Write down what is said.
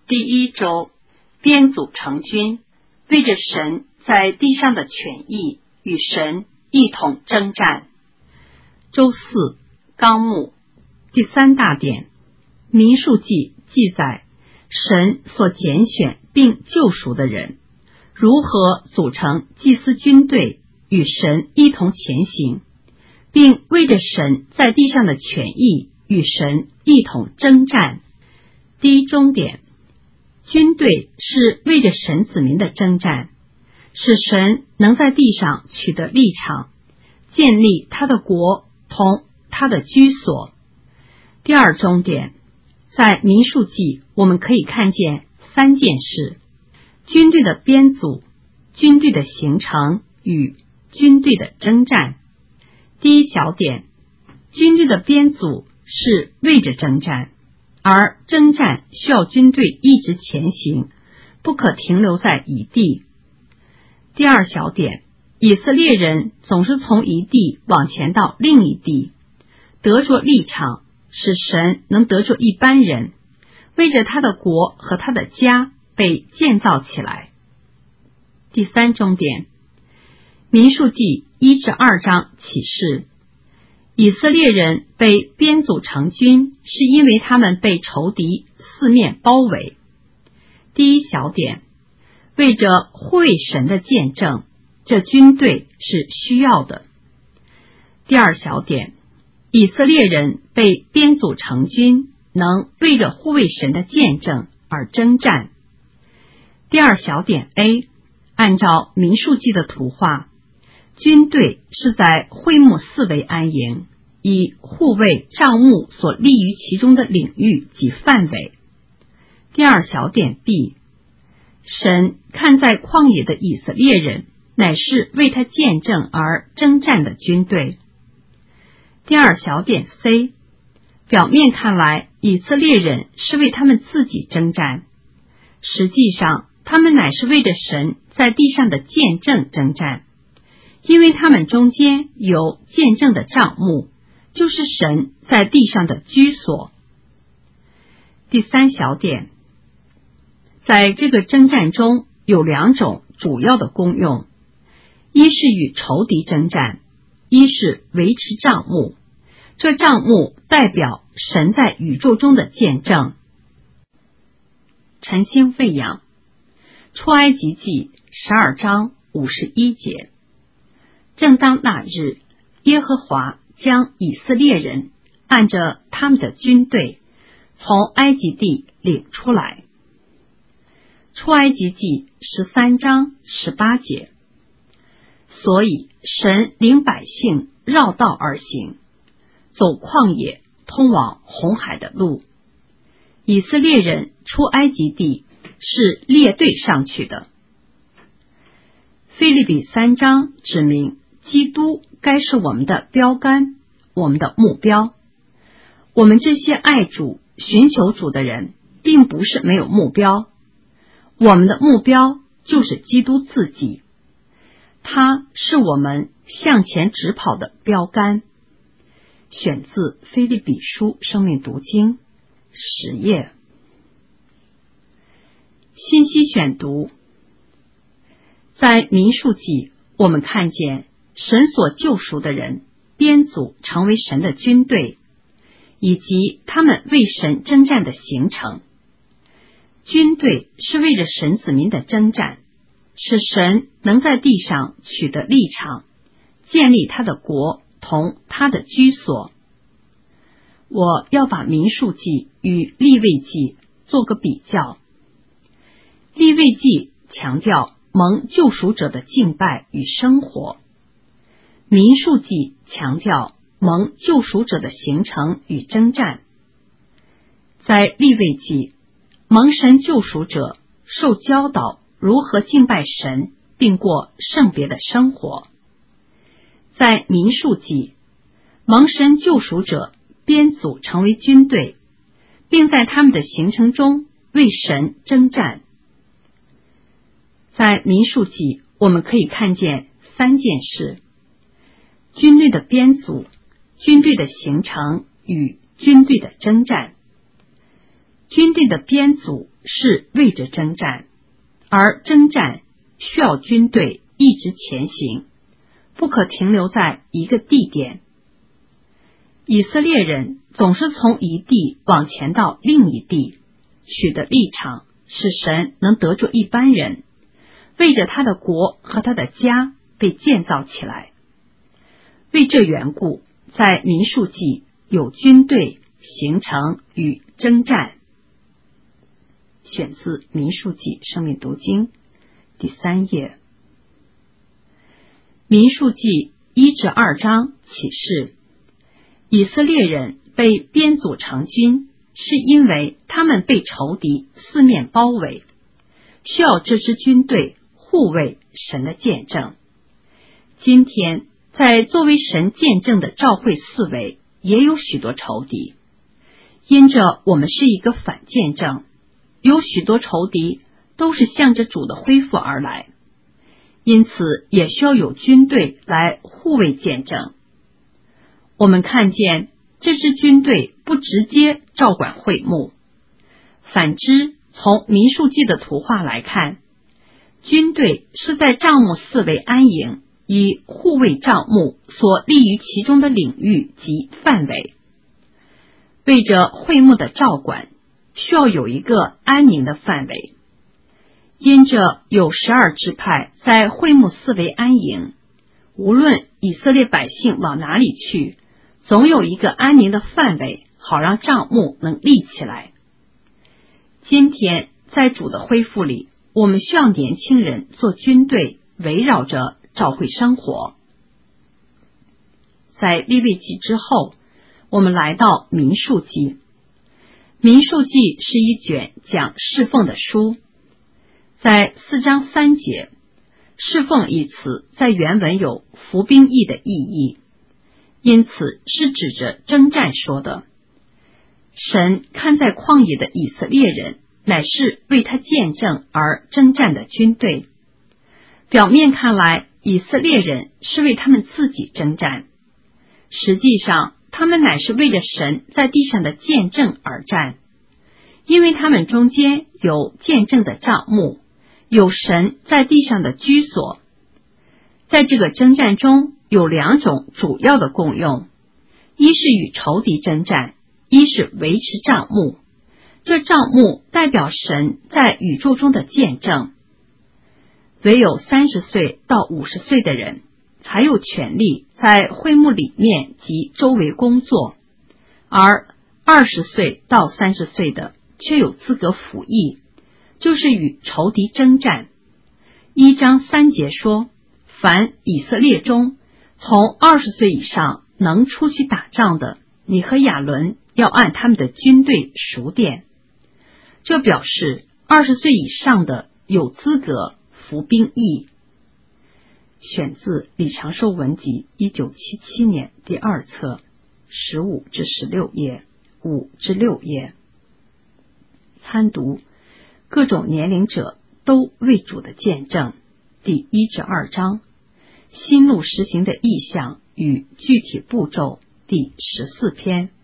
第一周，编组成军，为着神在地上的权益与神一同征战。周四，纲目。第三大点，民数记记载神所拣选并救赎的人如何组成祭司军队与神一同前行，并为着神在地上的权益与神一同征战。第一中点，军队是为着神子民的征战，使神能在地上取得立场，建立他的国同他的居所。第二中点，在民数记我们可以看见三件事：军队的编组、军队的形成与军队的征战。第一小点，军队的编组是为着征战，而征战需要军队一直前行，不可停留在一地。第二小点，以色列人总是从一地往前到另一地，得着立场，使神能得着一般人，为着他的国和他的家被建造起来。第三中点，民数记1至2章启示，以色列人被编组成军，是因为他们被仇敌四面包围。第一小点，为着护卫神的见证，这军队是需要的。第二小点，以色列人被编组成军，能为着护卫神的见证而征战。第二小点 A， 按照民数记的图画，军队是在会幕四围安营，以护卫帐幕所立于其中的领域及范围。第二小点 B， 神看在旷野的以色列人乃是为他见证而征战的军队。第二小点 C， 表面看来以色列人是为他们自己征战，实际上他们乃是为着神在地上的见证征战，因为他们中间有见证的帐幕，就是神在地上的居所。第三小点，在这个征战中有两种主要的功用，一是与仇敌征战，一是维持帐幕。这帐幕代表神在宇宙中的见证。晨星喂养，出埃及记12章51节。正当那日，耶和华将以色列人按着他们的军队从埃及地领出来。出埃及记13章18节。所以神领百姓绕道而行，走旷野通往红海的路。以色列人出埃及地是列队上去的。腓立比3章指明基督该是我们的标杆，我们的目标。我们这些爱主寻求主的人并不是没有目标，我们的目标就是基督自己，他是我们向前直跑的标杆。选自腓立比书生命读经10页。信息选读，在民数记我们看见神所救赎的人编组成为神的军队，以及他们为神征战的形成。军队是为了神子民的征战，使神能在地上取得立场，建立他的国同他的居所。我要把民数记与利未记做个比较。利未记强调蒙救赎者的敬拜与生活，民数记强调蒙救赎者的形成与征战。在利未记，蒙神救赎者受教导如何敬拜神，并过圣别的生活。在民数记，蒙神救赎者编组成为军队，并在他们的形成中为神征战。在民数记我们可以看见三件事：军队的编组、军队的形成与军队的征战。军队的编组是为着征战，而征战需要军队一直前行，不可停留在一个地点。以色列人总是从一地往前到另一地，取的立场使神能得着一般人，为着他的国和他的家被建造起来。为这缘故，在民数记有军队、行程与征战。选自民数记生命读经第3页。民数记1至2章启示，以色列人被编组成军，是因为他们被仇敌四面包围，需要这支军队护卫神的见证。今天在作为神见证的召会四围也有许多仇敌，因着我们是一个反见证，有许多仇敌都是向着主的恢复而来，因此也需要有军队来护卫见证。我们看见这支军队不直接照管会幕，反之从民数记的图画来看，军队是在帐幕四围安营，以护卫帐幕所立于其中的领域及范围。为着会幕的照管，需要有一个安宁的范围。因着有12支派在会幕四围安营，无论以色列百姓往哪里去，总有一个安宁的范围，好让帐幕能立起来。今天在主的恢复里，我们需要年轻人做军队，围绕着召会生活。在利未记之后，我们来到民数记。民数记是一卷讲侍奉的书，在4章3节，侍奉一词在原文有服兵役的意义，因此是指着征战说的。神看在旷野的以色列人乃是为他见证而征战的军队，表面看来以色列人是为他们自己征战，实际上他们乃是为着神在地上的见证而战，因为他们中间有见证的帐幕，有神在地上的居所。在这个征战中有2种主要的功用，一是与仇敌征战，一是维持帐幕。这帐幕代表神在宇宙中的见证。唯有30岁到50岁的人才有权利在会幕里面及周围工作，而20岁到30岁的却有资格服役，就是与仇敌征战。1章3节说，凡以色列中从20岁以上能出去打仗的，你和亚伦要按他们的军队数点。这表示20岁以上的有资格服兵役。选自李长寿文集1977年第2册15至16页5至6页。参读各种年龄者都为主的见证第1至2章，新路实行的意向与具体步骤第14篇。